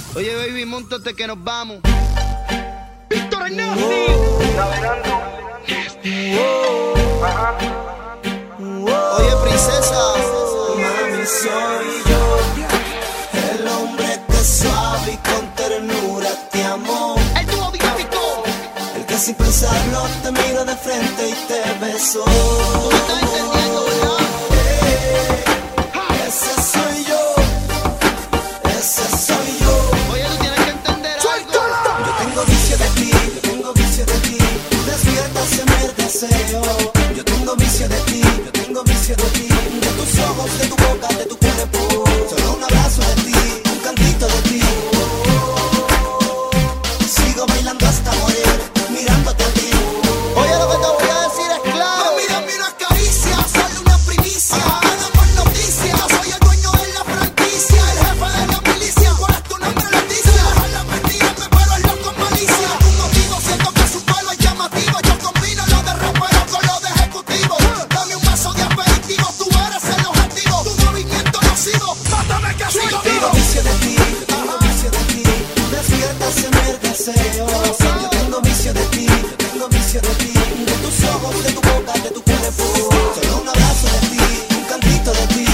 Oye, baby, móntate que nos vamos. Víctor Hernández. Navegando. Oye, princesa. Mami, soy yo, el hombre que suave y con ternura te amo. El dúo dinámico. El que sin pensarlo te miro de frente y te beso. Tú me estás entendiendo, ¿verdad? Ese soy yo, ese soy yo. Oye, tú tienes que entender algo. Yo tengo vicio de ti, yo tengo vicio de ti. Despiertas en el deseo. Yo tengo vicio de ti, yo tengo vicio de ti. De tus ojos, de tu boca, de tu cuerpo. Solo un abrazo de ti, un cantito de ti. Sigo bailando hasta morir, mirándote a ti. Oye, lo que te voy a decir es claro. Mami, dame unas caricias, sale una primicia. Hagamos noticias, soy el dueño de la franquicia. El jefe de la milicia, ¿cuál es tu nombre, Leticia? Dejar las mentiras, me paro el loco con malicia. Un motivo, siento que su palo es llamativo. Yo combino lo de rapero con lo de ejecutivo. Dame un vaso de aperitivo, tú eres el objetivo. Tu movimiento nocivo, mátame que sigo vivo. Tengo vicio de ti, yo tengo vicio de ti. Despiertas en el deseo. Yo tengo vicio de ti, yo tengo vicio de ti. De tus ojos, de tu boca, de tu cuerpo. Solo un abrazo de ti, un cantito de ti.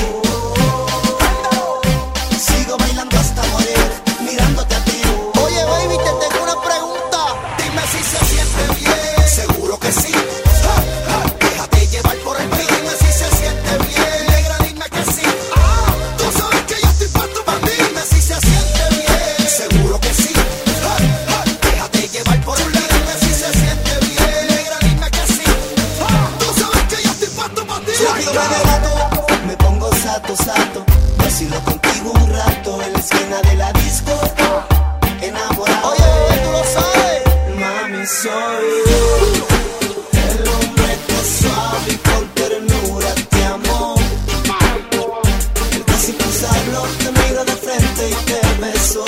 Sigo bailando hasta morir, mirándote a ti. Oye, baby, te tengo una pregunta. Dime si se siente bien. Seguro que sí. Déjate llevar por el beat. Dime si se siente bien. Negra, dime que sí. Tú sabes que yo estoy puesto para ti. Dime si se siente bien. Seguro que sí. Déjate llevar por el beat. Dime si se siente bien. Negra, dime que sí. Tú sabes que yo estoy puesto para ti. Rápido me delato, me pongo sato. Vacilo contigo un rato en la esquina de la disco. Enamorado. Oye, bebé, tú lo sabes. Mami, soy yo, el hombre que suave y con ternura te amo. El que sin pensarlo te miro de frente y te beso.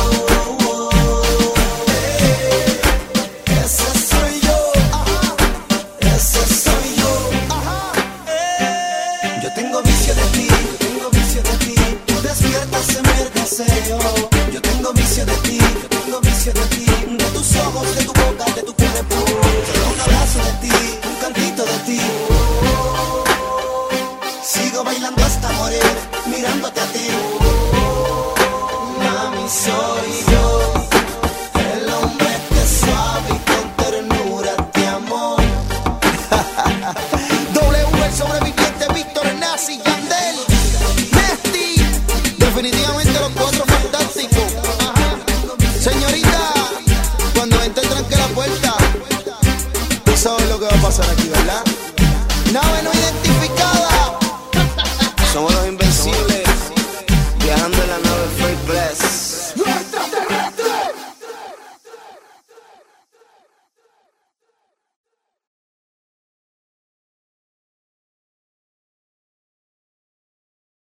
Ese soy yo, ese soy yo. Yo tengo vicio de ti, yo tengo vicio de ti. Tú despiertas en el deseo. Yo tengo vicio de ti, yo tengo vicio de ti. De tus ojos, de tu boca, de tu cuerpo. Solo un abrazo de ti, un cantito de ti. Sigo bailando hasta morir, mirándote a ti. Mami, soy yo, el hombre que suave y con ternura te amo. W, el sobreviviente, Víctor Hernández, Yandel, Nesty. Definitivamente los cuatro fantásticos. Ajá. Señorita, cuando entre tranque la puerta, tú sabes lo que va a pasar aquí, ¿verdad?